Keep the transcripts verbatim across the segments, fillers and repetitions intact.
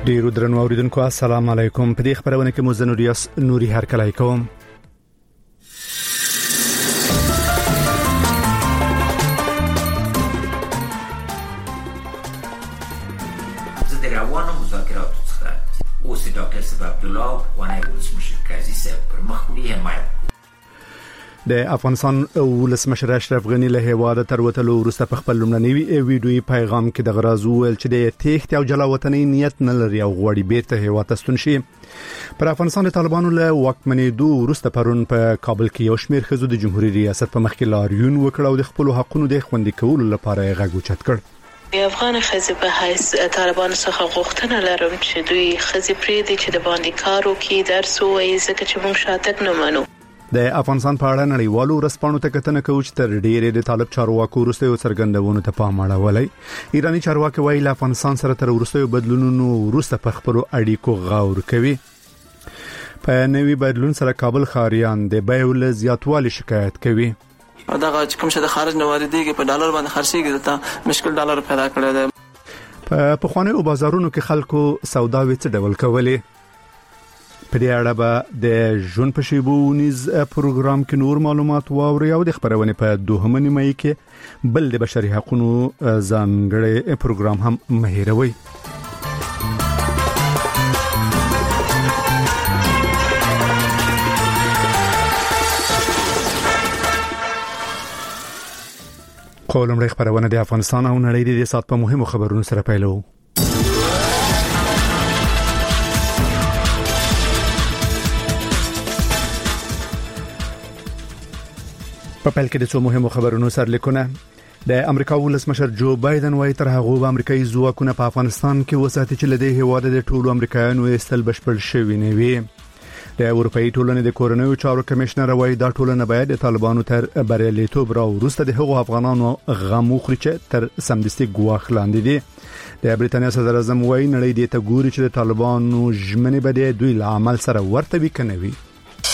ډیرو درنو اوریدونکو السلام علیکم. په دې خبرونه کې مو زنوریاس نوري هرکلای کوم. زه د روانو مذاکراتو څخه اوس ډاکټر صاحب عبدالله وانه ولسمشر کازی صاحب پر مخ وړي حمایت د افغانستان ولسمشر اشرف غنی له هیواده تر وتلو وروسته په خپل لومړنی ویډیويي پیغام کې د غراز ویل چې د تېښتې او جلا وطنۍ نیت نه لري او غواړي بیرته هیواد ته ستون شي. پر افغانستان د طالبانو له واکمنېدو وروسته پرون په کابل کې یو شمېر ښځو د جمهوریت ریاست په مخ کې لاریون وکړ او د خپل حقوقو د خوندي کولو لپاره یې غږ اوچت کړ. د افغان ښځې په حیث طالبانو څخه غوښتنه لرم چې دوی ښځې پرېږدي چې د باندې کار وکړي، درس ووایي، ځکه چې موږ شاتګ نه منو. د افغانستان په اړه نړیوالو ورځپاڼو ته کتنه کوي چې تر ډېرې د طالب چارواکو وروسته یو څرګندونو ته پام اړولی. ایرانی چارواکي وایي له افغانستان سره تر وروستیو بدلونونو وروسته په خپلو اړیکو غور کوي. په نوي بدلون سره کابل ښاریان د بیو له زیاتوالي شکایت کوي. دغه کوم څه د خارج نه واردېږي په ډالر باندې خرڅېږي، ته مشکل ډالر پیدا کړی دی. په پخوانیو بازارونو کې خلکو سوداوي څه ډول کولې؟ په دې اړه به د ژوند په شیبو نیز پروګرام کې نور معلومات واوري او د خبرونه په دوهمه نیمه کې بل د بشري حقوقو ځانګړي پروګرام هم مهیروي. قولم خبرونه د افغانستان او نړۍ د سات په مهمو خبرونو سره پیلو. په پیل کې د څو مهمو خبرونو سرلیکونه. د امریکا ولسمشر جو بایدن وايي تر هغه به امریکایي ځواکونه په افغانستان کې وساتي چې لدې هیواده د ټولو امریکایانو ایستل بشپړ شوی نه وي. د اروپאי ټولنې د کورنیو چارو کمشنر وايي دا ټولنه باید د طالبانو تر بریالیتوب را وروسته د هغو افغانانو غم وخوري چې تر سمدستي ګواښ لاندې دي. د بریټانیا صدر اعظم وايي نړۍ دې ته ګوري چې د طالبانو ژمنې به د دوی له عمل سره ورته وي کنه وي.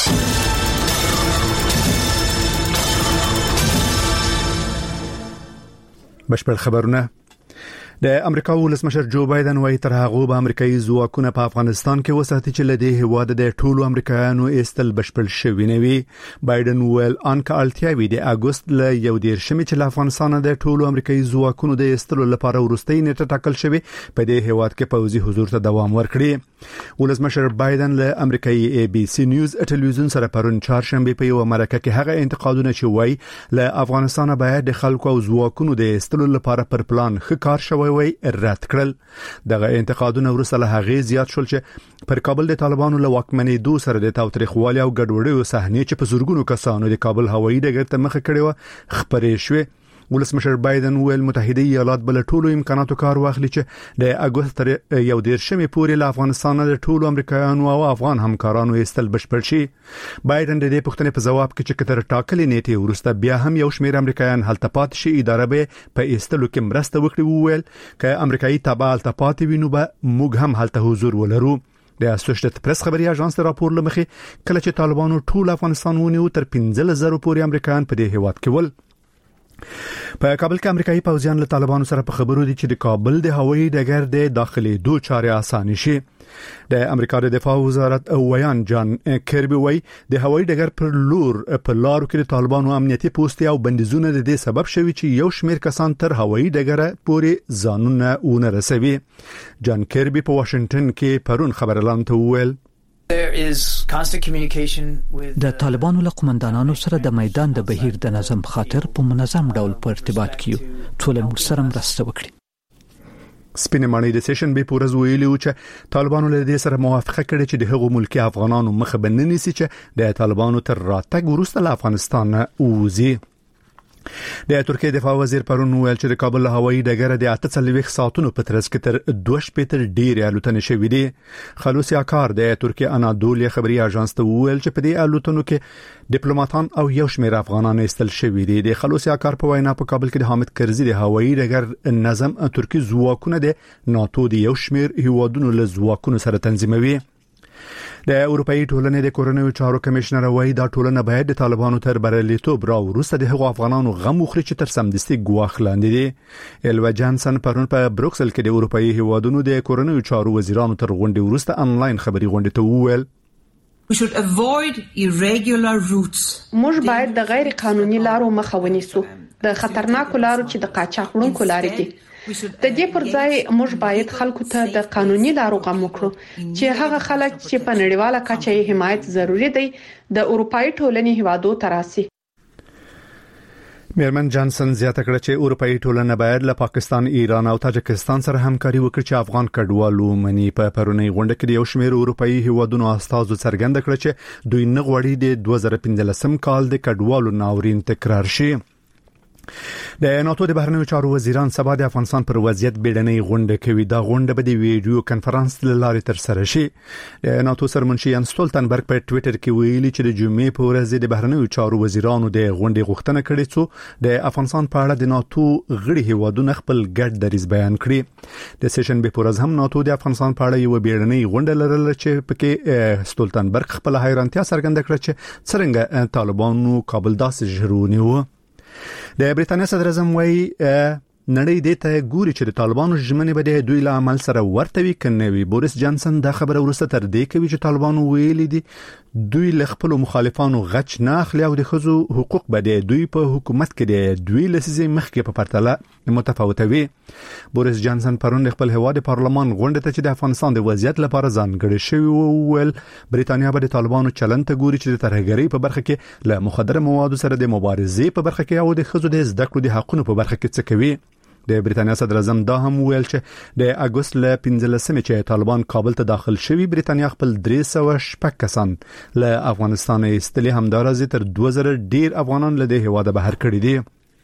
بشپړ خبرونه. د امریکا ولسمشر جو بایدن وايي تر هغه به امریکایي ځواکونه په افغانستان کې وساتي چې لدې هیواده د ټولو امریکایانو ایستل بشپړ شوی نه وي. بایدن ویل انکه التیاوی د اگست ل یو دیرشمې چې له افغانستان د ټولو امریکایي ځواکونو د ایستلو لپاره ورستۍ نیټه ټاکل شوی په دې هیواد کې پوځي حضور ته دوام ورکړي. ولسمشر بایدن له امریکایي ای بي سي نیوز ټلویزیون سره پرون چهارشنبه په یو مرکه کې هغه انتقادونه چې وایي له افغانستان باید د خلکو او ځواکونو د ایستلو لپاره پر پلان ښه کار شوی وي رد کړل. دغه انتقادونه ورسره له هغه زیات شول چې پر کابل د طالبانو له واکمنېدو سره د تاوتریخوالي او ګډوډۍ صحنې چې په زورګونو کسانو د کابل هوایي ډګر ته مخه کړې و خبرې شوې. ولسمشر بایدن ویل متحده ایالات بل ټولو امکاناتو کار واخلي چې د اگست تر یو دیرشمې پورې له افغانستان د ټولو امریکایانو او افغان همکارانو ایستل بشپړ شي. بایدن د دې پوښتنې په جواب کې چې کتر ټاکلې نیټه ورسته بیا هم یو شمېر امریکایان هلته پات شي اداره به په ایستلو کې مرسته وکړي. وویل ک امریکایي تبع هلته پات وینو به موږ هم هلته حضور ولرو. د اسوسییټډ پریس خبري اژانس راپور لمخې کله چې طالبانو ټول افغانستان ونیو تر پنځه زره پورې امریکایان په دې هیواد کې ول. په کابل کې امریکایي پوځیان له طالبانو سره په خبرو دي چې د کابل د هوایي ډګر د داخلي دوه چارې اسانه شي. د امریکا د دفاع وزارت ویان جان کربي وایي د هوایي ډګر پر لور په لارو کې د طالبانو امنیتي پوسټ او بندیزونه د دې سبب شوي چې یو شمېر کسان تر هوایي ډګر پورې ځانونه ونه رسوي. جان کربي په واشنگټن کې پرون خبرلاند ته وویل د طالبانو له قومندانانو سره د میدان د بهیر د نظم خاطر په منظم ډول په ارتباط کې ټول موږ سره مرسته وکړي. سپینې ماڼۍ د سیشن به پورز ویلي و چې طالبانو له دې سره موافقه کړې چې د هغو ملکی افغانانو مخه بنني سي چې د طالبانو تر راتګ وروسته له افغانستان ووزي. د ترکیه دفاع وزیر پرون ویل چې د کابل هوایي ډګر د اته څلوېښت ساعتونو په ترڅ کې تر دوه شپېته ډېرې الوتنې شوې دي. خلوص یاکار د ترکیه انادولیا خبري اژانس ته ویل چې په دې الوتنو کې ډیپلوماټان او یو شمېر افغانان ایستل شوي دي. د خلوص یاکار په وینا په کابل کې د حامد کرزي د هوایي ډګر نظم ترکی ځواکونه د ناتو د یو شمېر هیوادونو له ځواکونو سره تنظیموي. د اروپאי ټولنې د کورنیو چارو کمشنر وایي دا ټولنه باید د طالبانو تر بریالیتوب راوروسته د هغو افغانانو غم وخوري چې تر سمدستي ګواښ لاندې دي. الوا جانسن پرون په بروکسل کې د اروپאי هیوادونو د کورنیو چارو وزیرانو تر غونډې وروسته انلاین خبري غونډې ته وویل We should avoid irregular routes. موږ باید د غیر قانوني لارو مخه ونیسو، د خطرناکو لارو چې د قاچاق وړونکو لارې دي. د دې پر ځای موږ باید خلکو ته د قانوني لارو غم وکړو چې هغه خلک چې په نړیواله کچه یې حمایت ضروری دی د اروپאי ټولنې هیوادو تراسي. میرمن جانسن زیاته کړه چې اروپאי ټولنه باید له پاکستان، ایران او تاجکستان سره همکاري وکړي چې افغان کډوالو منی په پرونی غونډه کې یو شمېر اروپאי هیوادونو استازو څرګنده کړه چې دوی نه غواړي د دوه زره پنځلسم کال د کډوالو ناورین تکرار شي. د ناتو د بهرنیو چارو وزیران سبا د افغانستان پر وضعیت بیړنۍ غونډه کوي. دا غونډه به د ویډیو کانفرنس له لارې تر سره شي. د ناتو سرمنشي یان سټولتنبرګ په ټوئیټر کې ویلي چې د جمعې په ورځ د بهرنیو چارو وزیرانو د غونډې غوښتنه کړې څو د افغانستان په اړه د ناتو غړي هیوادونه خپل ګډ دریځ بیان کړي. د سیشن به پر ورځ هم ناتو د افغانستان په اړه یو بیړنۍ غونډه لرله چې پکې سټولتنبرګ خپل حیرانتیا څرګنده کړه چې څنګه طالبانو کابل داسې ژغورونی و. د بریټانیا صدر اعظم وايي نړۍ دې ته ګوري چې د طالبانو ژمنې به د دوی له عمل سره ورته وي کنه وي. بوریس جانسن دا خبره ورسته تر دې کوي چې طالبانو ویلي دي دوی له خپل مخالفانو غچ نه اخلي او د خزو حقوق به د دوی په حکومت کې د دوی لسیزې مخکې په پرتله متفاوته وي. بوریس جانسن پرون د خپل هواد پارلمان غونډه ته چې د افغانستان د وضعیت لپاره ځانګړی شوی وویل بریټانیا به د طالبانو چلن ته ګوري چې د ترهګرۍ په برخه کې له مخدره موادو سره د مبارزې په برخه کې او د خزو د زده کړو د حقونو په برخه کې څه کوي. د بریټانیا صدر اعظم دا هم ویل چې د اگست ل پنځلسمې چې طالبان کابل ته داخل شوي بریټانیا خپل درې سوه شپږ کسان له افغانستان ایستلي، همدارز تر دوه زره ډیر افغانان له دې هیواده بهر کړي دي.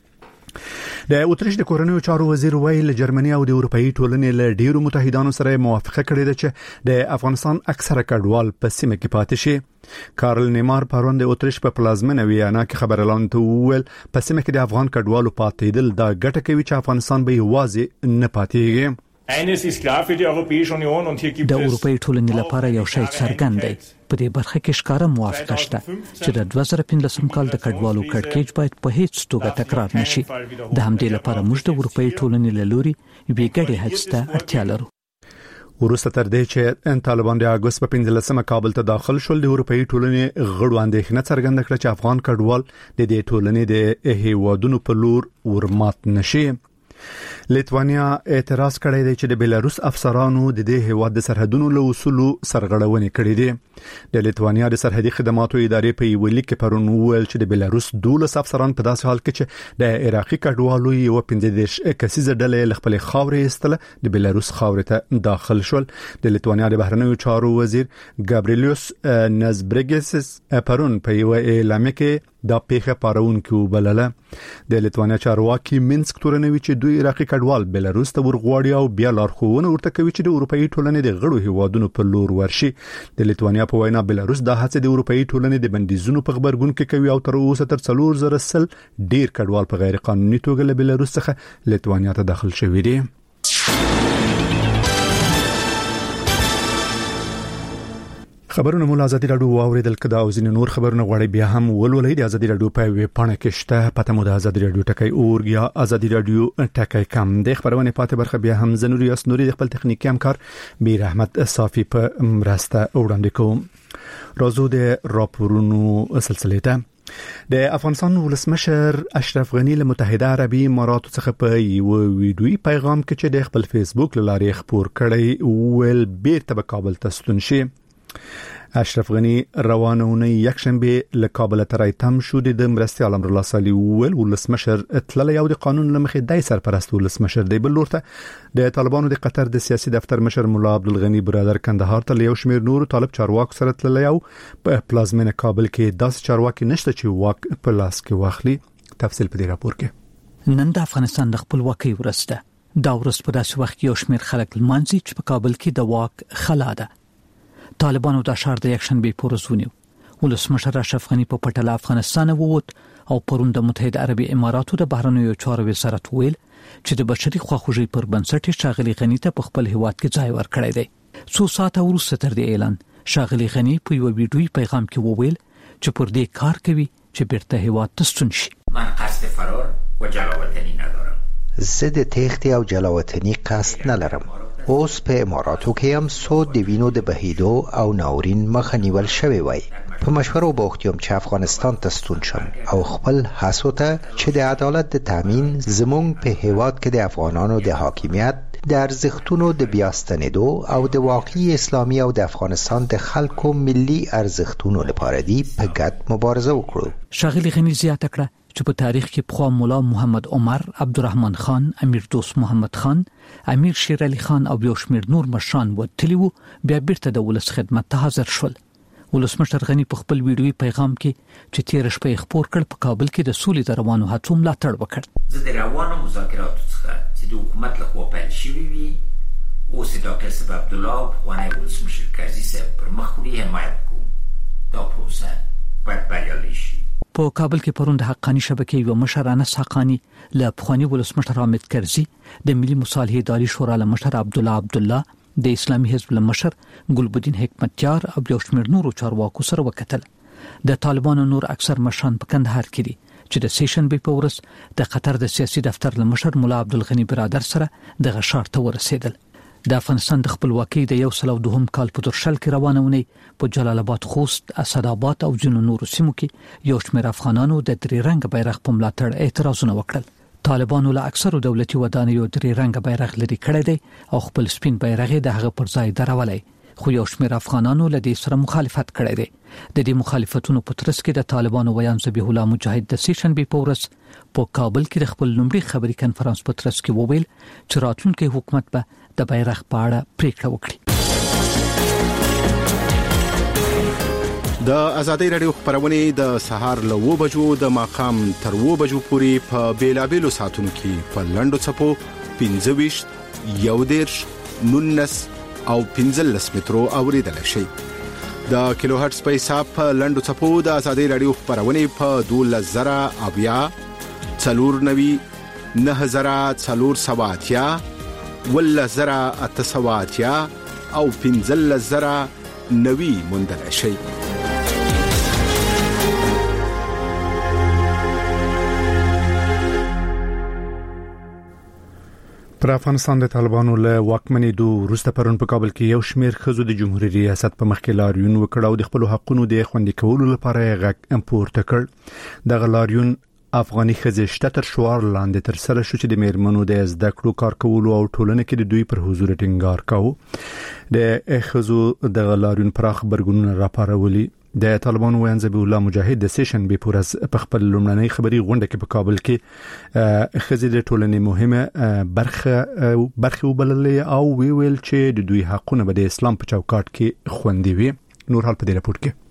د اتریش د کورنیو چارو وزیر ویل له جرمني او د اروپאי ټولنې له ډیرو متحدانو سره موافقه کړې ده چې د افغانستان اکثره کډوال په سیمه کې پاتې شي. کارل نیمار پرون د اتریش په پلازمینه ویانا کې خبر اعلان ته وویل په سیمه کې د افغان کډوالو پاتېدل دا ګټه کوي چې افغانستان به یوازې نه پاتېږي. Eines ist klar für die Europäische Union und hier gibt es د اروپאי ټولنې لپاره یو شی څرګند دی. په دې برخه کې ښکاره موافقه شته چې د دوه زره پنځلسم کال د کډوالو کړکېچ باید په هیڅ توګه تکرار نشي. د همدې لپاره موږ د اروپאי ټولنې له لوري یوې ګډې هڅې ته اړتیا لرو. ورسته تر دې چې طالبان د اگست په پنځلسمه کابل ته داخل شول د اروپאי ټولنې غړو اندېښنه څرګنده کړه چې افغان کډوال د دې ټولنې د هیوادونو په لور ورمات نشي. لیتوانیا اعتراض کړی دی چې د بیلاروس افسرانو د دې هیواد د سرحدونو له اصولو سرغړونې کړې دي. د لیتوانیا د سرحدي خدماتو ادارې په یو لیک کې پرون وویل چې د بیلاروس دولس افسران په داسې حال کې چې د عراقي کډوالو یو پنځه دېرش کسیزه ډلې له خپل خاورې ایستله د بیلاروس خاورې ته داخل شول. د لیتوانیا د بهرنیو چارو وزیر ګابریلیوس نزبرګس پرون په یو اعلامیه کې دا پیښه پارونکو وبلله. د لیتوانیا چارواکي مینسک تورنوي چې دوی عراقي کډوال بیلاروس ته ورغواړي او بیا لارښوونه ورته کوي چې د اروپאי ټولنې د غړو هیوادونو په لور ورشي. د لیتوانیا په وینا بیلاروس د هڅې د اروپאי ټولنې د بندیزونو په خبرګون کې کوي او تر اوسه تر څلور زره سل ډیر کډوال په غیر قانوني توګه له بیلاروس څخه لیتوانیا ته داخل شوي دي. خبرونه مول ازادي رادیو اوریدل کدا او ځین نور خبرونه غواړي بیا هم ولولئ د ازادي رادیو په ویب پاڼه کې شته پته مو د ازادي رادیو ټکای اورګ یا ازادي رادیو ټکای کم د خبرونه پاتې برخه بیا هم زنوري اسنوري د خپل تخنیکی همکار میر احمد صافي په مرسته وړاندې کوم. راځو د راپورونو سلسله ته. د افغانستان ولسمشر اشرف غنی له متحده عربی اماراتو څخه په یو ویډیوي پیغام کې چې د خپل فیسبوک لارې خبر کړی ویل بیرته به کابل ته ستون شي. اشرف غنی روانونه یک شنبه له کابل ته راځم شو د مرستیال امر الله صالح ویل ولسمشر اطلاع یو د قانون لمخې دای سرپرست ولسمشر دی. بل ورته د طالبانو د قطر د سیاسي دفتر مشر مولا عبدالغنی برادر کندهار ته یو شمیر نور طالب چارواکو سره تللی او په پلازمینه کابل کې داس چارواکي نشته چې واک په لاس کې واخلي. تفصیل په دې راپور کې. نن د افغانستان د خپلواکۍ ورځ ده. دا ورځ په داسې وخت کې یو شمیر خلک لمانځي چې په کابل کې د واک خلا ده. طالبانو د شهر د یک شنبه پورزونیو ولسمشر اشرف غنی په پټاله افغانستان ووت او پرون د متحده عربي اماراتو د بهرنیو چارو وزارت ویل چې د بشري خواخوږي پر بنسټ شاغلي غنی ته په خپل هیواد کې ځای ورکړی دی. څو ساعته وروسته تر دې اعلان ښاغلي غني په یو ویډیوي پیغام کې وویل چې پر دې کار کوي چې بیرته هیواد ته ستون شي. من قصد فرار و جلاوطنی ندارم. زه د تېښتې او جلاوطني قصد نه لرم. اوس په اماراتو کې هم سود د وینو د بهیدو او ناورین مخه نیول شوی وای. په مشوره وبوختیم چې افغانستان ته ستون شم او خپل هڅو ته چې د عدالت د تامین زموږ په هیواد کې د افغانانو د حاکمیت د ارزښتونو د بیاستنېدو او د واقعي اسلامي او د افغانستان د خلکو ملي ارزښتونو لپاره دی په ګډ مبارزه وکړو. ښاغلي غني زیاته کړه چې په تاریخ کې پخوا مولا محمد عمر، عبدالرحمن خان، امیر دوست محمد خان، امیر شیر علي خان او یو شمېر نور مشران وتلي وو، بیا بیرته د ولس خدمت ته حاضر شول. ولسمشر غني په خپل ویډیوي پیغام کې چې تیر شپه خبر کړ په کابل کې د سولې د روانو هڅو ملاتړ وکړ. زه د روانو مذاکراتو څخه چې د حکومت لخوا پیل شوي وي اوس د ډاکټر صاحب عبدالله پخوانی ولسمشر قاضي صاحب پر مخ وړي حمایت کوو. دا پروسه باید بریالۍ شي. په کابل کې پرون د حقانی شبکې یو مشر انس حقانی له پخوانی ولسمشر حامد کرزي، د ملي مصالحې اداري شورا له مشر عبد الله عبد الله، د اسلامي حزب له مشر ګلبدین حکمتیار او یو شمېر نورو چارواکو سره وکتل. د طالبانو نور اکثر مشران په کندهار کې دي چې د سیشن به په ورځ د قطر د سیاسي دفتر له مشر مولا عبدالغني برادر سره د غشار ته ورسېدل. د افغانستان د خپلواکۍ د یو سل او دوهم کال په ترشل کې روانه ونی په جلال آباد، خوست، اسداباد او ځینو نورو سیمو کې یو شمېر افغانانو د درې رنګ بیرغ په ملاتړ اعتراضونه وکړل. طالبانو له اکثرو دولتي ودانیو درې رنګ بیرغ لري کړی دی او خپل سپین بیرغ د هغه پر ځای درولای، خو یو شمېر افغانانو له دې سره مخالفت کړی دی. د دې مخالفتونو په ترڅ کې د طالبانو ویان ذبیح الله مجاهد د سیشن به په ورځ په کابل کې د خپل لومړي خبري کانفرنس په ترڅ کې وویل چې راتلونکي حکومت به د بیرغ په اړه پریکړه وکړي. د ازادۍ رادیو خبرونه د سهار له و بجو د ماقام تر و بجو پورې په بیلابېلو ساعتونو کې په لنډو څپو پنځه ویشت، یو دېرش، نولس او پنځلس مترو اوریدل شي. د کیلو هرتز په حساب په لنډو څپو د ازادۍ رادیو خبرونه په دولس زره اویا، څلور نوي، نه زره څلور سوه اتیا، ولس زره اته سوه اتیا او پنځلس زره نوي موندل شي. پر افغانستان د طالبانو له واکمنېدو وروسته پرون په کابل کې یو شمېر ښځو د جمهوریت ریاست په مخ کې لاریون وکړ او د خپل حقوقو د خوندي کولو لپاره غږ پورته کړ. دغه لاریون افغاني ښځې شته تر شعار لاندې تر سره شو چې د میرمنو د زده کړو، کار کولو او ټولنه کې د دوی پر حضور ټینګار کاوه. د ښځو د لاریون پراخ برګونونه راپارولي. د طالبانو ویان ذبیح الله مجاهد د سیشن به پورز په خپل لومړنۍ خبري غونډه کې په کابل کې ښځې د ټولنې مهمه برخه برخه وبللې او ویل چې د دوی حقونه به د اسلام په چوکاټ کې خوندي وي. نور حال په دې راپور کې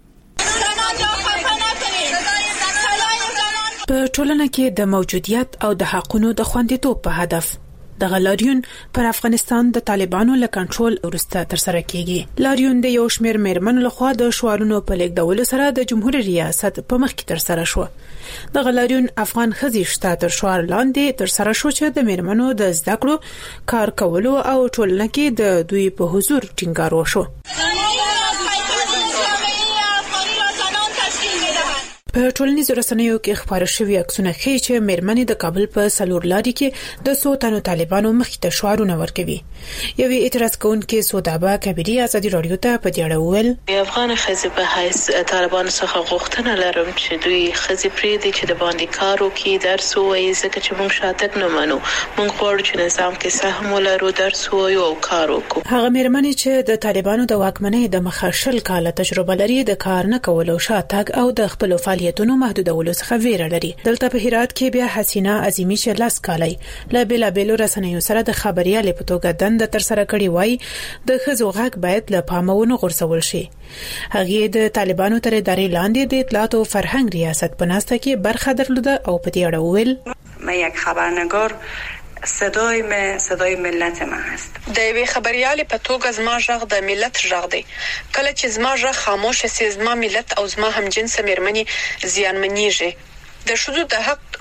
په ټولنه کې د موجودیت او د حقونو د خوندیتوب په هدف د لاریون پر افغانستان د طالبانو له کنټرول وروسته تر سره کیږي. لاریون د یو شمېر میرمنو لخوا د شعارونو په لیکدولو سره د جمهوریت ریاست په مخ کې تر سره شو. د لاریون افغان ښځې شته تر شعار لاندې تر سره شو چې د میرمنو د زده کړو، کار کولو او ټولنه کې د دوی په حضور ټینګار وشو. په ټولنیزو رسنیو کې خبرونه شوي عکسونه ښیي چې میرمنې د کابل په سلور لاري کې د څو تنو طالبانو مخې ته شعارونه ورکوي. یوې اعتراض کوونکې سودابه کبیري ازادي رادیو ته په دې اړه وویل: افغان ښځې په حیث طالبانو څخه غوښتنه لرم چې دوی ښځې پرېږدي چې د باندې کار وکړي، درس ووایي، ځکه چې موږ شاتګ نه منو. موږ غواړو چې نظام کې سهم ولرو، درس ووایو او کار وکړو. هغه میرمنې چې د طالبانو د واکمنۍ د مخه شل کاله تجربه لري، د کار نه کولو، شاتګ او د خپل فعالیتونو محدودولو څخه ویره لري. دلته په هرات کې بیا حسینه عظیمی چې لاس کالی له بېلابېلو رسنیو سره د خبريالې په توګه دنده تر سره کړې وای. د ښځو غږ باید له پامه ونه غورځول شي. هغه د طالبانو تر ادارې لاندې د اطلاعات او فرهنګ ریاست په ناسته کې برخه درلوده او په دې اړه وویل: ما یک خبرنگار صدای من صدای ملت من هست. د یوې خبريالې په توګه زما غږ د ملت غږ دی. کله چې زما غږ خاموش شي، زما ملت او زما همجنس میرمنې زیانمنېږي. د ښځو د حق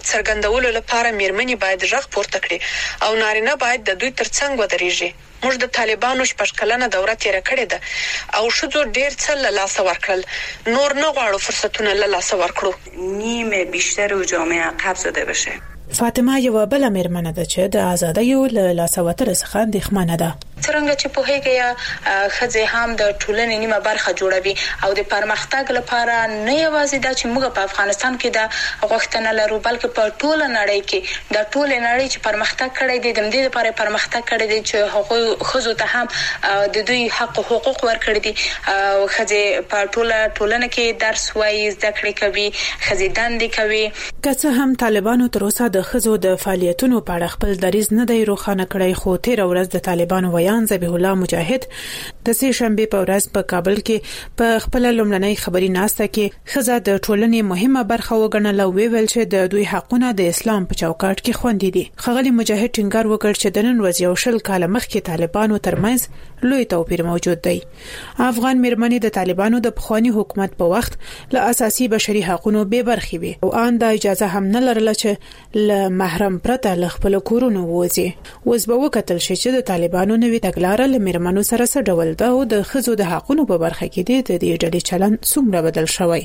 څرګندولو لپاره میرمنې باید ژغ پورته کړي او نارینه باید د دوی ترڅنګ ودرېږي. موږ د طالبانو شپږ کلنه دوره تیر کړې ده او شذو ډیر څه له لاس ورکړل. نور نه غواړو فرصتونه له لاس ورکړو. نیمه بیشتر و جامعه عقب زده بشه. فاطمه یو بل میرمنه ده چې د ازادۍ له لاس وتلو څخه اندېښمنه ده. څنګه چې په هغه یا خځې هم د ټولنې نیمه برخه جوړوي او د پرمختګ لپاره نه یوازې د چې موږ په افغانستان کې د غوښتنه لرو بلکې په ټوله نړۍ کې د ټوله نړۍ چې پرمختګ کړی دی د دې لپاره پرمختګ کړی دی چې هغه خځو ته هم د دوی حق او حقوق ورکړي دي. خځې په ټوله ټولنه کې درس وایي، زده کړې کوي، خځې دندې کوي. که څه هم طالبانو تر اوسه د خځو د فعالیتونو په اړه خپل دریځ نه دی روښانه کړی، خو تیر ورځ د طالبانو ویان ذبیح الله مجاهد د سې شنبه په ورځ په کابل کې په خپل لومړنۍ خبري ناسته کې خځه د ټولنې مهمه برخه وګڼل او ویل چې د دوی حقونه د اسلام په چوکاټ کې خوندي دي. خغلی مجاهد ټینګار وکړ چې د نن ورځ یو شل کال مخکې طالبانو ترمنځ لوی توپیر موجود دی. افغان میرمنې د طالبانو د پخوانی حکومت په وخت له اساسي بشري حقوقو بے برخې وي او ان د اجازه هم نه لرله چې له محرم پرته له خپل کورونو وځي. اوس به وکتل شي چې د طالبانو نوې تګلارې له میرمنو سره څه ډول ده او د خځو د حقوقو په برخه کې د دې ډلې چلند څومره بدل شوی.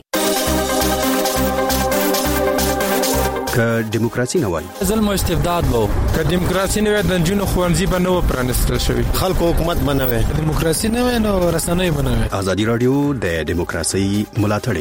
که دیموکراسي نه وای ظلم او استبداد وو، که دیموکراسي نه وای د جنونو خوانځي به نه و پرانستل شوی، خلکو حکومت بنوي، دیموکراسي نه وای نو رسنۍ بنوي. ازادي رادیو د دیموکراسي ملاتړ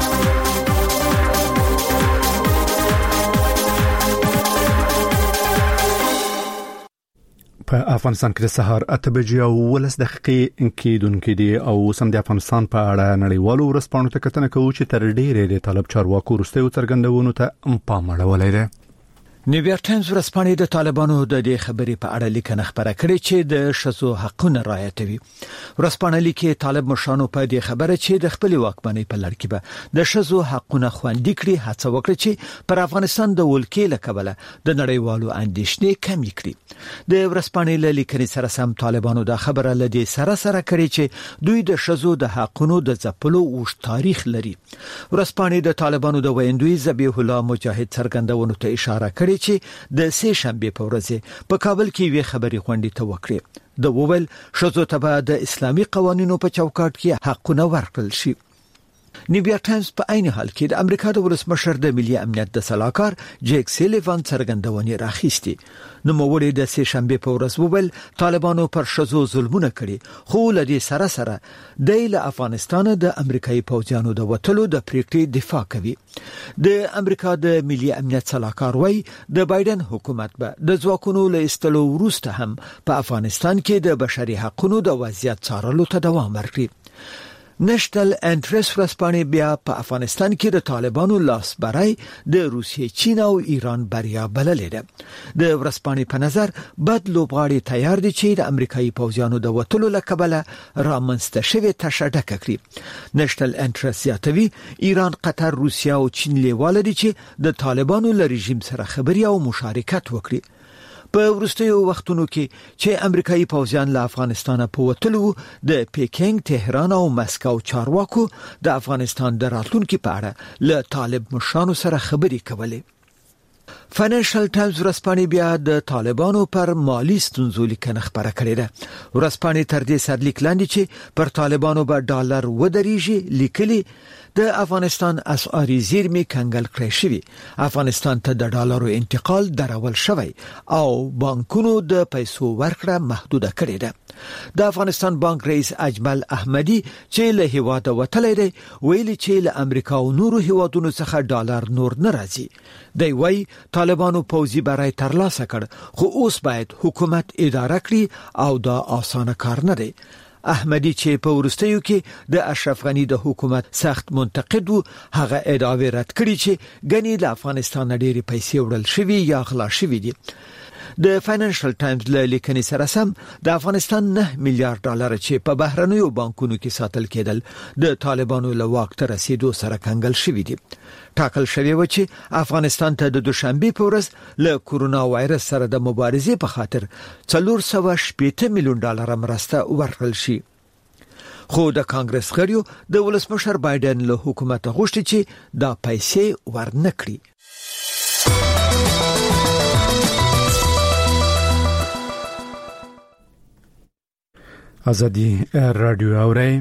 په افغانستان کې د سهار اته بجې او ولس دقیقې کېدونکې دي او سم د افغانستان په اړه نړیوالو ورسپانو ته کتنه کوي چې تر ډېرې د طالب چارواکو وروستیو څرګندونو ته پام اړولی دی. نیویارک ټایمز ورځپاڼې د طالبانو د دې خبرې په اړه لیکنه خبره کړې چې د ښځو حقونه رعایتوي. ورځپاڼه لیکي طالب مشرانو په دې خبره چې د خپل واکمنۍ په لړ کې به د ښځو حقونه خوندي کړي هڅه وکړي چې پر افغانستان د ولکې له کبله د نړیوالو اندېښنې کمې کړي. د ورځپاڼې له لیکنې سره سم طالبانو دا خبره لدې سره سره کړي چې دوی د ښځو د حقونو د ځپلو اوږد تاریخ لري. ورځپاڼې د طالبانو د ویندوی ذبیح الله مجاهد څرګندونو ته اشاره کړې چې د سې شنبه په ورځ په کابل کې وی خبري غونډې ته وکړي. د وویل ښځو ته د اسلامي قوانینو په چوکاټ کې حقونه ورکړل شي. نیویارک ټایمز په عین حال کې د امریکا د ولسمشر د ملي امنیت د سلاکار جیک سیلیوان څرګندونې راخیستي. نو موري د سې شنبه په ورځ وویل طالبانو پر ښځو ظلمونه کړي، خو لدې سره سره د افغانستان د امریکایي پوځیانو د وټلو د پریکړې دفاع کوي. د امریکا د ملي امنیت سلاکار وایي د بایدن حکومت به د ځواکونو له استلو وروسته هم په افغانستان کې د بشري حقوقو د وضعیت څارلو ته دوام ورکړي. نشنل انټرست ورځپاڼې بیا په افغانستان کې د طالبانو لاس برای د روسیې، چین او ایران بریا بللې ده. د ورځپاڼې په نظر بد لوبغاړي تیار دي چې د امریکایي پوځیانو د وټلو له کبله رامنځته شوې تشه ډکه کړي. نشنل انټرست زیاتوي ایران، قطر، روسیه او چین لیواله دي چې د طالبانو له رژیم سره خبري او مشارکت وکړي. په وروستیو وختونو کې چې امریکایي پوځیان له افغانستان په وټلو د پیکینګ، تهران او مسکو چارواکو د افغانستان د راتلونکو په اړه له طالب مشرانو سره خبري کولې. فاینانشل ټایمز ورځپاڼې بیا د طالبانو پر مالی ستونزو لیکنه خبره کړې ده. ورځپاڼې تر دې سرلیک لاندې چې پر طالبانو به ډالر ودرېږي لیکلي د افغانستان اسعاري زیرمې کنګل کړې شوی، افغانستان ته د ډالرو انتقال درول شوی او بانکونو د پیسو ورکړه محدوده کړې ده. د افغانستان بانک رئیس اجمل احمدی چې له هیواده وتلی دی ویلي چې له امریکا او نورو هیوادونو څخه ډالر نور نه راځي. دی وایي طالبانو پوځي برای ترلاسه کړ، خو اوس باید حکومت اداره کړي او دا آسانه کار نه دی. احمدی چې په ورستیو کې د اشرف غنی د حکومت سخت منتقد وو، هغه ادعاوې رد کړي چې غنی له افغانستان ډېری پیسې وړل شوی یا غلا شوی دي. د فاینانشل ټایمز له لیکنې سره سم د افغانستان نه میلیارډ ډالر چې په بهرنیو بانکونو کې ساتل کېدل د طالبانو له واک ته رسیدو سره کنګل شوی دي. ټاکل شوی و چې افغانستان ته د دوشنبه په ورځ له کورونا وایرس سره د مبارزې په خاطر څلور سوه شپږ میلیون ډالر مرسته ورکړل شي. خو د کانګرس غړیو د ولسمشر بایدن له حکومت غوښتي چې دا پیسې ورنکړي. ازادي رادیو اوري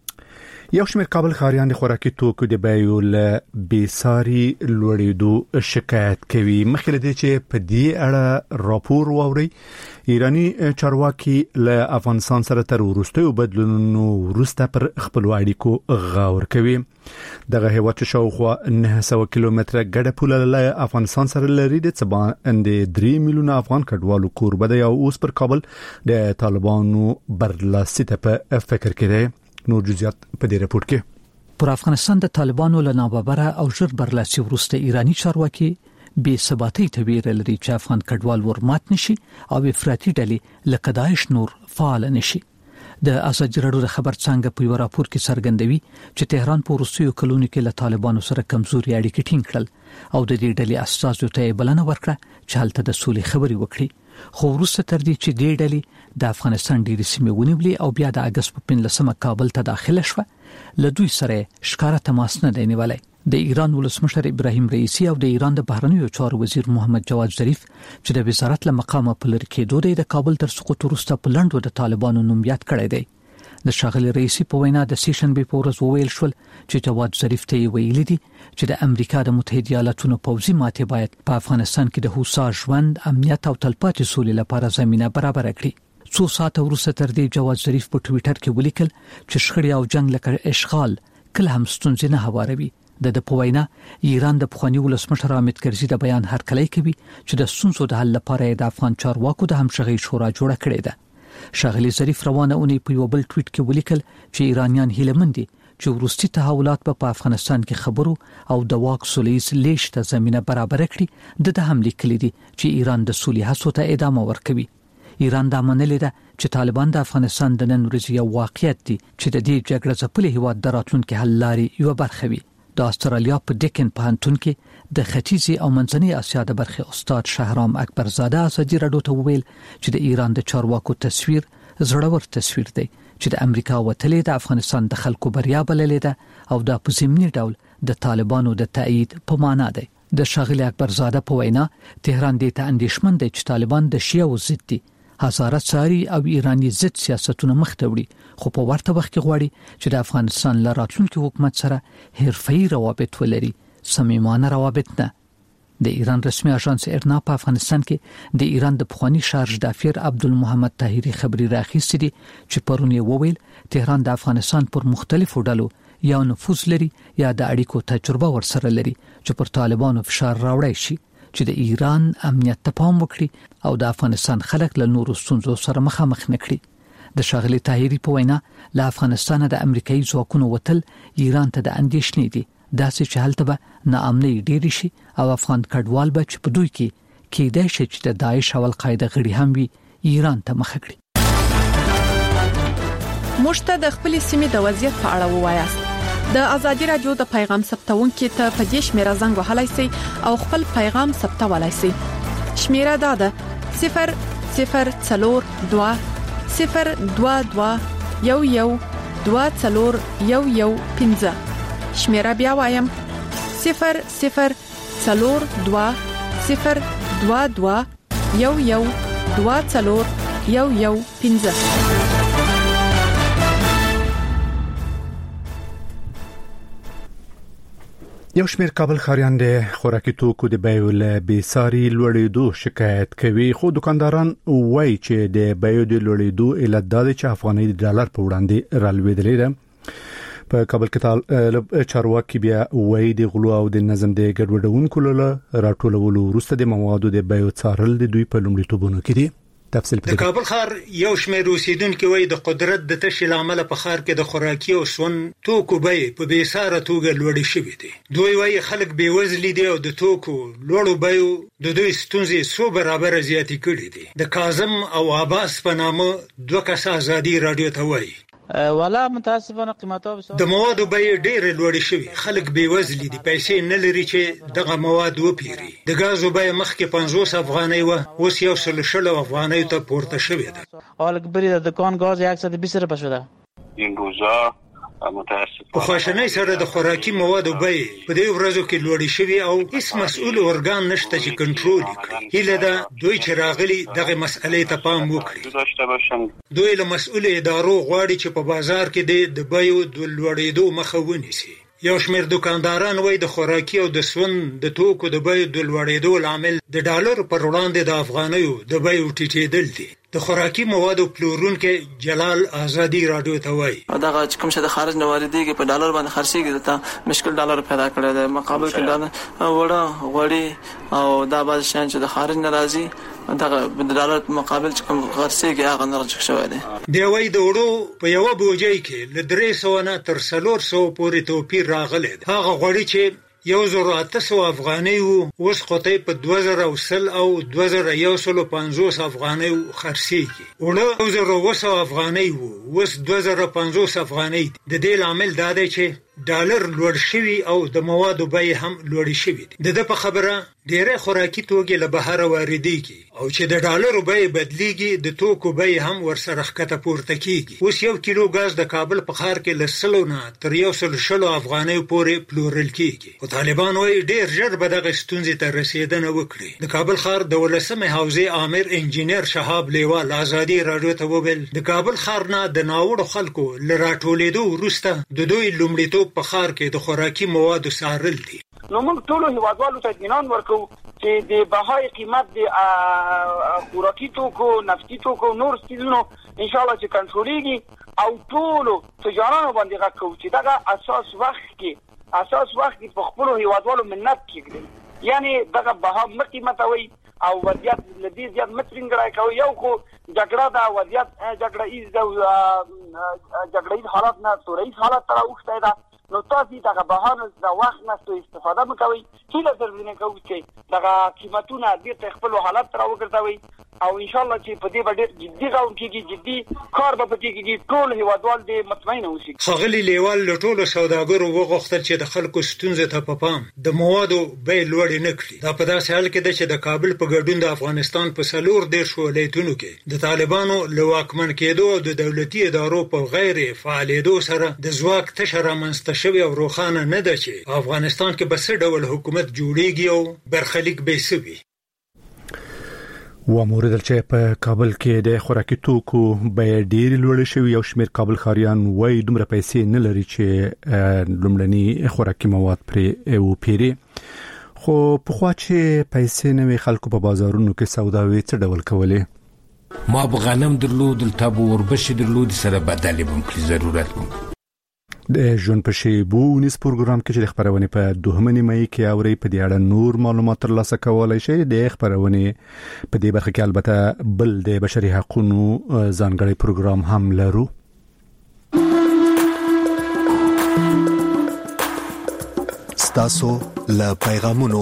یو شمېر کابل ښاریان د خوراکي توکو د بیو له بېساري لوړېدو شکایت کوي. مخکې له دې چې په دې اړه راپور واوري، ایرانی چارواکي له افغانستان سره تر وروستیو بدلونونو وروسته پر خپلو اړیکو غور کوي. دغه هیواد چې شاوخوا نه سوه کیلومتره ګډه پوله له افغانستان سره لري د څه باندې درې میلیونه افغان کډوالو کوربه دی او اوس پر کابل د طالبانو برلاسي ته په فکر کې دی. نور جزئیات په دې راپور کې. پر افغانستان د طالبانو له ناببره او ژر برلاسي وروسته ایرانی چارواکي بې ثباتۍ ته ویره لري چې افغان کډوال ورمات نشي او افراطي ډلې لکه داعش نور فعال نشي. د ازادي راډیو د خبر څنګه په یو راپور کې څرګندوي چې تهران په وروستیو کلونو کې له طالبانو سره کمزوري اړیکې ټینګ کړل او د دې ډلې اساسو ته بلنه ورکړه چې هلته د سولې خبري وکړي. خو وروسته تر دې چې دې ډلې د افغانستان ډېرې سیمې ونیولې او بیا د اگست په پنځلسمه کابل ته داخله شوه، له دوی سره ښکاره تماس نه دی نیولی. د ایران ولسمشر ابراهیم رئیسی او د ایران د بهرنیو چارو وزیر محمد جواد ظریف چې د وزارت له مقامه په لرې کېدو د کابل تر سقوط وروسته په لنډو د طالبانو نوم یاد کړی دی. د ښاغلي رئیسی په وینا د سې شنبې په ورځ وویل شول چې جواد ظریف ته ویلي دي چې د امریکا د متحده ایالاتونو پوځي ماتې باید په افغانستان کې د هوسا ژوند، امنیت او تلپاتې سولې لپاره زمينه برابر کړي. څو ساعته وروسته تر دې جواد ظریف په ټوئیټر کې ولیکل چې شخړې او جنگ لکه اشغال کله هم ستونزې نه هواروي. د د په وینا ایران د پخوانی ولسمشر حامد کرزي د بیان هرکلی کوي چې د ستونزو د حل لپاره د افغان چارواکو د همغږي شورا جوړه کړې ده. ښاغلي ظریف روانه اونۍ په یو بل ټویټ کې ولیکل چې ایرانیان هیله مند دي چې وروستي تحولات په افغانستان کې خبرو او د واک سولیز لیش ته زمينه برابر کړي. د هم لیکلي دي چې ایران د سولې هڅو ته ادامه ورکوي. ایران دا منلې ده چې طالبان د افغانستان د نن ورځې یو واقعیت دي چې د دې جګړې ځپلې هیواد د راتلونکي حل لارې یو برخه وي. د استرالیا په ډیکن پوهنتون کې د ختیځي او منځنۍ اسیا د برخې استاد شهرام اکبرزاده ازادي راډیو ته وویل چې د ایران د چارواکو تصویر زړور تصویر دی چې د امریکا وتلې د افغانستان د خلکو بریا بللې ده او د پوزیمنی ډول د طالبانو د تایید په معنا دی. د شاغلي اکبرزاده په وینا تهران دې ته اندېښمن دی چې طالبان د شیعو ضد دي، هزاره ساری او ایرانی ضد سیاستونه مخ ته وړي، خو په ورته وخت کې غواړي چې د افغانستان له راتلونکي حکومت سره حرفي روابط ولري، صمیمانه روابط نه. د ایران رسمي اژانس ارنا په افغانستان کې د ایران د پخوانی شارژ دافیر عبدالمحمد طاهری خبري راخیستي چې پرونی وویل تهران د افغانستان پر مختلفو ډلو یا نفوذ لري یا د اړیکو تجربه ورسره لري چې پر طالبانو فشار راوړی شي چې د ایران امنیت ته پام وکړي او د افغانستان خلک له نورو ستونزو سره مخامخ نکړي. د شاغلي طاهری په وینا له افغانستان د امریکایي ځواکونو وتل ایران ته د اندېښنې دي، داسې چې هلته به ناامنۍ ډېرې شي او افغان کډوال به چې په دوی کې کېدای شي چې د داعش او القاعده غړي هم وي ایران ته مخه کړي. مشته د خپل سیمې د وضعیت په اړه ووایاست. د ازادي راډیو د پیغام ثبتونکو ته په دې شمیره زنګ وهلای شئ او خپل پیغام ثبتولای شئ. شمیره دا ده صفر صفر څلور دوه صفر دوه دوه یو یو دوه څلور یو یو پنځه. شمیره بیا وایم صفر صفر څلور دوه صفر دوه دوه یو یو دوه څلور یو یو پنځه. یو شمېر کابل ښاریان د خوراکي توکو د بیو له بېساري لوړېدو شکایت کوي، خو دکانداران وایي چې د بیو د لوړېدو علت دا دی چې افغانۍ د ډالر په وړاندې رالوېدلې ده. په کابل کې چارواکي بیا وایي د غلو او د نظم د ګډوډونکو له راټولولو وروسته د موادو د بیو څارل د دوی په لومړیتوبونو کې دي. د کابل ښار یو شمېر اوسیدونکو وایي د قدرت د تشکیل عمل په ښار کې د خوراکي او سون توکو بیې په بېساره توګه لوړې شوې دي. دوی وایي خلک بېوزلي دي او د توکو لوړو بیو د دوی ستونزې څو برابره زیاتې کړې دي. د کاظم او عباس په نامه دوه کسه ازادي راډیو ته وایي والا متاسفانه قیمتو د موادو بیې ډېرې لوړې شوې، خلک بېوزلي دي، پیسې نه لري چې دغه مواد وپیري. د غازو بیه مخکې پنځوس افغانۍ وه، اوس یو سل شل افغانۍ ته پورته شوې ده. حال بری دکان گاز صد و بیست روپیه شده. این روزا په خواشنۍ سره د خوراکي موادو بیې په دې ورځو کې لوړې شوي او هیڅ مسؤل ارګان نشته چې کنټرول کړي. هیله ده دوی چې راغلي دغه مسئلې ته پام وکړي. دوی له مسؤل ادارو غواړي چې په بازار کې د بیو د لوړېدو مخه ونیسي. یو شمېر دکانداران وایي د خوراکي او د سون د توکو د بیو د لوړېدو لامل د ډالر پر وړاندې د افغانیو د بیو ټیټېدل دي. د خوراکي موادو پلورونکي جلال آزادي رادیو ته وایي دغه کوم څه د خارج نه واردېږي په ډالر باندې خرڅېږي ته مشکل ډالر پیدا کړی دی. مقابل کې ډالر وړه غوړي او دا بعض شیان چې د خارج نه راځي دغه د ډالر په مقابل چې کوم خرڅېږي هغه نه راځي شوی دی. دی وایي د وړو په یوه بوجۍ کې له درې سوه نه تر څلور سوه پورې توپیر راغلی دی. هغه غوړي چې یو زر اته سوه افغانۍ وو اوس قطۍ په دوه زره او سل او دوه زره یو سل او پنځوس افغانۍ خرڅېږي. وړه یو زر اوه سوه افغانۍ وو اوس دوه زره پنځوس افغانۍ. د دې لامل دا دی چې ډالر لوړ شوي او د موادو بیې هم لوړې شوي دي. د ده په خبره ډېری خوراکي توکي له بهره واردېږي او چې د ډالرو بیې بدلیږي د توکو بیې هم ورسره ښکته پورته کېږي. اوس یو کیلو ګاز د کابل په ښار کې له سلو نه تر یو سل شلو افغانیو پورې پلورل کېږي. خو طالبان وایي ډېر ژر به دغه ستونزې ته رسېدنه وکړي. د کابل ښار د ولسمې حوزې آمر انجینر شهاب لیوال ازادي راډیو ته وویل د کابل ښار نه د ناوړو خلکو له راټولېدو وروسته د دوی لومړیتوب په ښار کې د خوراکي موادو څارل دي. نو موږ ټول هیوادوالو ته اطمینان ورکوو چې د بهای قیمت د خوراکي توکو، نفتي توکو، نور څیزونو ان شاء الله چې کنټرولېږي او ټول تجارانو باندې غږ کوو چې دغه اساس وخت کې اساس وخت کې په خپل هیوادوالو مننت کېږي. یعنی دغه بها مخ قیمتوي او وضعیت لدی زیات مترنګړای کوي. یو خو جګړه دا وضعیت جګړه ایز د جګړې حالات نه سوري حالات تر اوخته ده. نو تاسو دغه بهانه د وخت نه استفاده وکوي. هیله درځنه کوي چې دغه قیمتونه د خپل حالت تر وګرځوي او ان شاء الله چې په دې باندې جدي غوښتنه کیږي جدي کار به پکې کیږي ټول هیوادوال دې مطمئن اوسي. خغلی لیوال له ټولو سوداګرو وغوښتل چې د خلکو ستونزې ته په پام د موادو بیې لوړې نه کړي. دا په داسې حال کې ده چې د کابل په ګډون د افغانستان په څلور دېرش ولایتونو کې د طالبانو له واکمن کېدو او د دولتي ادارو په غیر فعالېدو سره د ځواک تشه رامنځته شوې او روښانه نه ده چې افغانستان کې به څه ډول حکومت جوړېږي او برخلیک به څه وي. وموردل چې په کابل کې د خوراکي توکو بیې ډېرې لوړې شوې. یو شمېر کابل ښاریان وایي دومره پیسې نه لري چې لومړني خوراکي مواد پرې وپېري. خو پخوا چې پیسې نه وي خلکو په بازارونو کې سوداوي څه ډول کولې؟ ما به غنم درلود دلته به وربشې درلود سره بدلې به مکړي ضرورت به د ژوند په شیبو نیس پروګرام کې چې د خبرونه په دوهمه نیمه کې اوري په دې اړه نور معلومات ترلاسه کولای شي. د خبرونه په دې برخه کې البته بل د بشري حقوقو ځانګړي پروګرام هم لرو. ستاسو له پیغامونو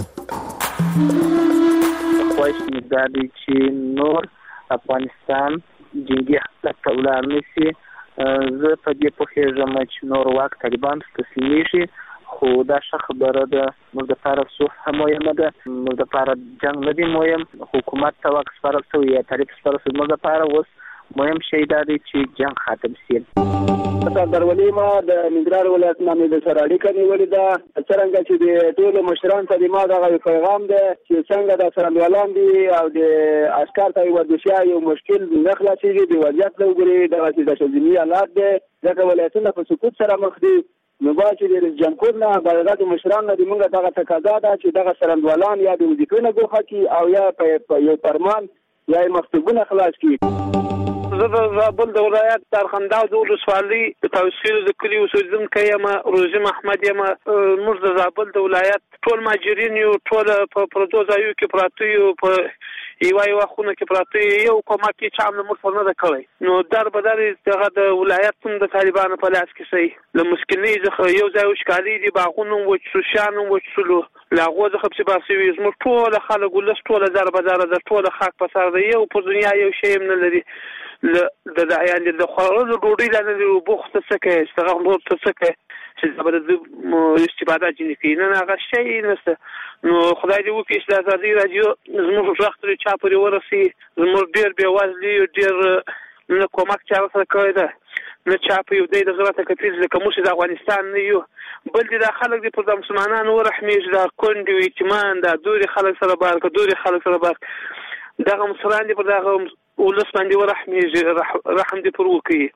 خوښ مزادي چې نور افغانستان جنگي حالت ته ولاړ نشي. زه په دې پوهېږم چې نور واک طالبان تسلیمېږي خو دا ښه خبره ده. موږ دپاره صلح هم مهمه ده. موږ دپاره جنګ نه دی مهم. حکومت ته واک سپارل شوی یا طالب سپارل شوی. موږ دپاره اوس مهم شی دا دی چې جنګ ختم شي. درولې ما د ننګرهار ولایت نامې د سره اړیکه نیولې ده. څرنګه چې د ټولو مشران ته د ما دغه پیغام ده چې څنګه د څرنګوالان دي او د عسکر ته وردوشیا یو مشکل نه خلاصېږي. د وضعیت له وګوري دغه چې د شوزنی حالات ده ځکه ولایتونه په سقوط سره مخ دي. نو باید چې د جمهور نه بلغت مشران نه د موږ دغه تقاضا ده چې دغه څرنګوالان یا د وظیفې نه ګوښه کړي او یا په یو فرمان یا مکتوبونه خلاص کړي. زه د زابل د ولایت سرخنداو د ولسوالۍ د توسعې د کلي اوسېدونکی یم. روزي محمد یم. موږ د زابل د ولایت ټول ماجرین یو، ټول په پردو ځایو کې پراته یو، په یوه یوه خونه کې پراته یو. کومک یې چا هم له موږ سره نه ده کړی. نو در به در دغه د ولایت هم د طالبانو په لاس کې شي. له مسکینۍ څخه یو ځای وچکالي دي، باغونه هم وچ شو، شیان هم وچ شولو، له هغو څخه پسې باسي وي. زموږ ټوله خلک ولس ټوله در به دره ده، ټوله خاک په سر ده. یو په دنیا یو شی هم نه لري. د یعنې د خوړلو ډوډۍ لا نه لري. اوبه خو ته څه کوې چې دغه نور ته څه کوې چې به د استفاده ځینې کوي. نن هغه شی نشته. نو خدای دې وکړي چې د ازادۍ راډیو زموږ غږ ترې چا پورې ورسوي. زموږ ډېر بېوزلي ډېر نه کومک چا سره کړی ده. نه چا په یو دی د غلطه کتیز لکه موږ د افغانستان نه یو بل دي د خلک دی پر د مسلمانانو ورحمیږي د کونډي او ایتمان د دوري خلک سره بار که دوري خلک سره بار دغه مسلمان دي پر دغه ولس باندې ورحمیږي رحم دي پر وکړي.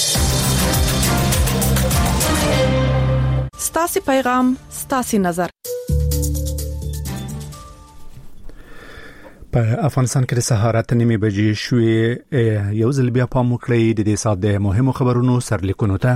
ستاسي پیغام ستاسي نظر. په افغانستان کې د سهار اته نیمې بجې شوې یو ځل بیا پام وکړئ د دې سات د مهمو خبرونو سرلیکونو ته.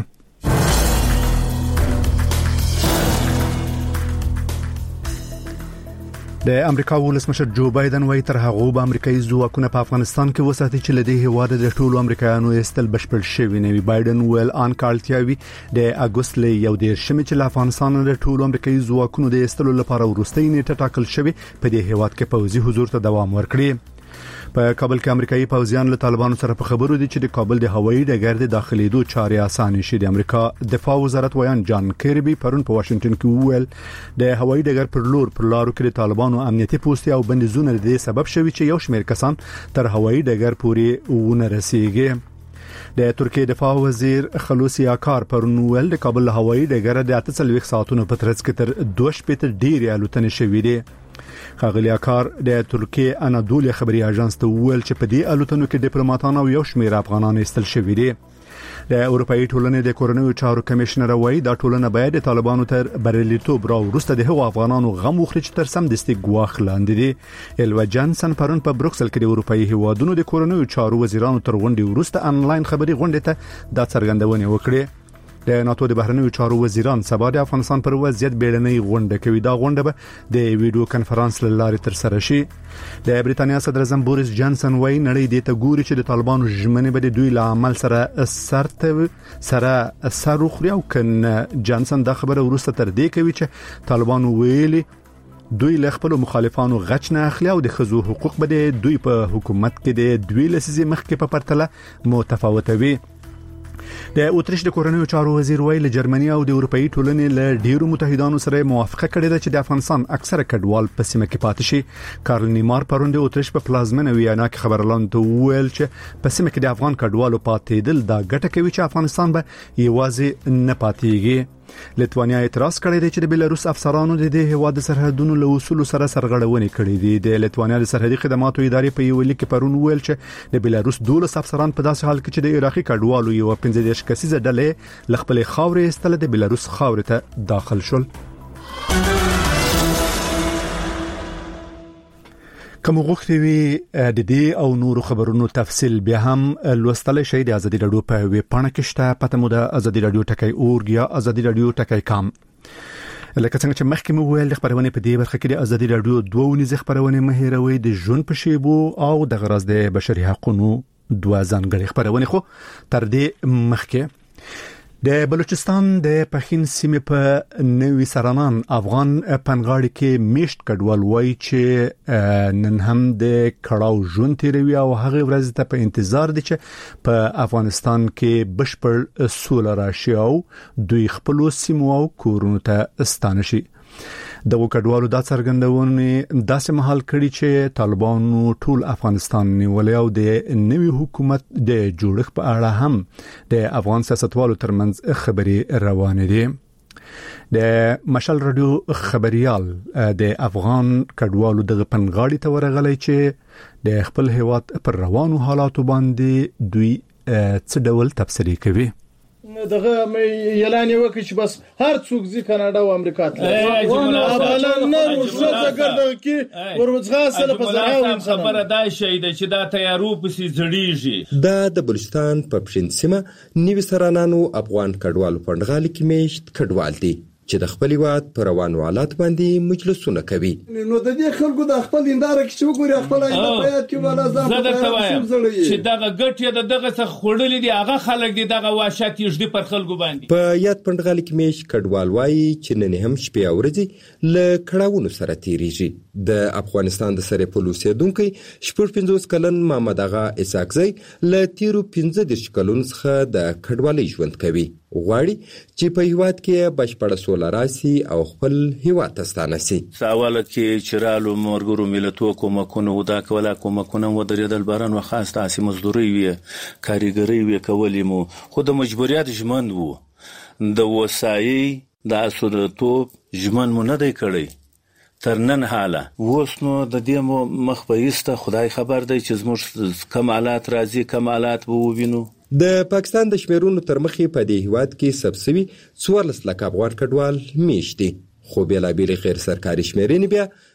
د امریکا ولسمشر جو بایدن وايي تر هغه به امریکایي ځواکونه په افغانستان کې وساتي چې لدې هواد د ټولو امریکایانو استل بشپړ شوی نه وي. بایدن ویل ان کالتیاوي د اگست ل یو ډیر شمه چې له افغانستان د ټولو امریکایي ځواکونو د استلو لپاره ورستۍ نیټه ټاکل شوی په دې هواد کې پوځي حضور ته دوام ورکړي. په کابل کې امریکایي پوځیان له طالبانو سره په خبرو دي چې د کابل د هوایي ډګر د داخليدو چارې اسانه شي. د امریکا دفاع وزارت ویان جان کیربي پرون په واشنگټن کې وویل د هوایي ډګر پر لور پر لارو کې د طالبانو امنیتي پوسټ او بندیزونه د سبب شوي چې یو شمېر کسان تر هوایي ډګر پورې ونه رسیږي. د ترکیه دفاع وزیر خلوصي اکار پرون ویل د کابل هوایي ډګر د اته څلوېښت ساعتونو په ترڅ کې تر دوه شپېته ډېرې الوتنې شوې دي. خاغلی اکار د ترکیه انادولیا خبري اژانس ته ویل چې په دې الوتنو کې ډیپلوماټان او یو شمېر افغانان استل شوي دي. د اروپאי ټولنې د کورونو چارو کمشنر وایي دا ټولنه باید د طالبانو تر بریلیتوب را وروسته د هغو افغانانو غم وخوري چې تر سم دستي ګواخ لاندې دي. الوا جانسن پرون په بروکسل کې د اروپאי هیوادونو د کورونو چارو وزیرانو تر غونډې وروسته انلاین خبري غونډې ته دا څرګندونه وکړه. د ناتو د بهرنیو چارو وزیران سبا د افغانستان پر وضعیت بیړنۍ غونډه کوي. دا غونډه به د ویډیو کانفرنس لارې تر سره شي. د بریتانیا صدر اعظم بوریس جانسن وايي نړۍ د ته ګوري چې د طالبانو ژمنې به د دوی له عمل سره سرته سره سر خوري او کن جانسن دا خبره ورسته تر دې کوي چې طالبانو ویلي دوی له خپل مخالفانو غچ نه اخلي او د خزو حقوق به د دوی په حکومت کې د دوی لسیزې مخکې په پرتله متفاوته وي. د اوتریش د کورونو چارو وزیر ویل جرمني او د اروپאי ټولنې له ډیرو متحدانو سره موافقه کړې ده چې د افغانستان اکثره کډوال په سیمه کې پاتې شي. کارل نیمار پرون د اوتریش په پلازمینه ویانا کې خبرلاند ویل چې په سیمه کې د افغان کډوالو پاتېدل دا ګټه کوي چې افغانستان به یوازې نه پاتېږي. لیتوانیا اعتراض کړی دی چې د بیلاروس افسرانو د دې هواد سرحدونو له اصول سره سرغړونې کړې دي. د لیتوانیا د سرحدي خدماتو ادارې په یو لیک پرون ویل چې د بیلاروس دولس افسران په داسې حال کې چې د عراقي کډوالو یو پنځه دېرش کسیزه ډلې له خپل خاورې استله د بیلاروس خاورې ته داخل شول. کوم غوښتي وي د دې او نورو خبرونو تفصیل بیا هم لوستل شي د ازادي رادیو په ویب پاڼه کې شته. پته مو د ازادي رادیو ټکی اورګ یا ازادي رادیو ټکی کام. لکه څنګه چې مخکې مو ویل خبرونه په دې برخه کې د ازادي رادیو دوه ونیزه خبرونه مهیروي د ژوند په شیبو او د غرض د بشري حقوقو دوه ځانګړي خبرونه خو تر دې مخکې د بلوچستان د پخین سیمه په نوي سرانان افغان پنغاړي کې میشت کډوال وای چې نن هم د کړهو ژوند تیروي او هغه ورځ ته په انتظار دي چې په افغانستان کې بشپړ سوله راشي او دوی خپل سیمو او کورونو ته ستانه شي. د وکړوالو د څرګندونې داسې محل کړي چې طالبانو ټول افغانستان نیولې او د نوي حکومت د جوړښت په اړه هم د افغان سیاستوالو ترمنځ خبري روانې دي. د مشال رادیو خبريال د افغان کډوالو د پنغاړي ته ورغلي چې د خپل هیواد پر روانو حالاتو باندې دوی څه ډول تفسیر کوي. دغه اعلان وکړي چې بس هر څوک ځي کاناډا او امریکا ته ابلان نه روزه ګرځي کې ورځغاسله په زراعت انسان خبره دا شي چې دا تیارو پسې زړیږي. دا د بلوچستان په پښینسیمه نیو سرانانو افغان کډوالو پندغالي کې میشت کډوال دي چې د خپل واد پر روانو حالات باندې مجلسونه کوي. نو د دې خلکو د خپل انداره کې چې وګوري خپل ایت کې ولا ځم چې دغه ګټه د دغه څخه خړلې دي هغه خلک دي دغه واشات یږدي پر خلکو باندې. په یاد پندغالي کې میش کډوال وایي چې نن هم شپې او ورځې ل کړهونو سره تیریږي. د افغانستان د سره پولیسو دونکو شپږ پنځوس کلن محمد اغا اسحاق زئی ل تیرو پنځه د کلونو څخه د کډوالۍ ژوند کوي. غواړي چې په هیواد کې بشپړه سوله راشي او خپل هیواد ته ستانه شي. ساواله کې چرالو مرګرو ملتونو کومکونه ودا کوله کومکونه ودرېدل باران و خاص تاسو مزدوري وي کاریګری وي کولې مو خو د مجبوریت ژمن وو د وسایي د اسودتوب ژمن مو نه دی کړی تر نن حاله اوس نو د دې مخ په ایسته خدای خبر دی چې زموږ کمالات راځي کمالات به ووینو. د پاکستان د شمیرونو تر مخې په دې هیواد کې سبسوي څوارلس لک افغان کډوال میشت دي خو بېلابېلې غیر سرکاري شمیرنې بیا